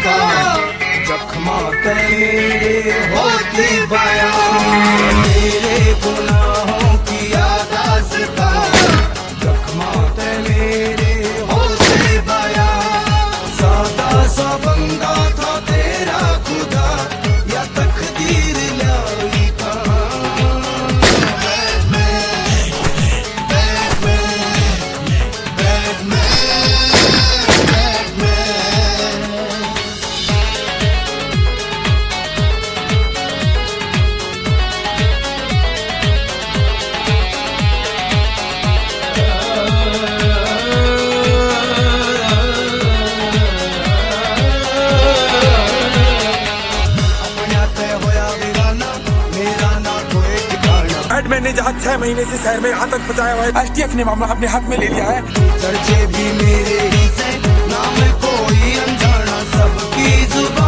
दास्तां जख्मा तेरे होती बयां मेरे गुनाहों की दास्तां जख्मा तेरे होती बयां सादा सा बंदा था तेरा खुदा या तकदीर लाई मैंने जहाँ 6 महीने से शहर में आतंक मचाया हुआ है, एसटीएफ ने मामला अपने हाथ में ले लिया है। चर्चे भी मेरे ही से नाम कोई अनजाना सबकी जुबान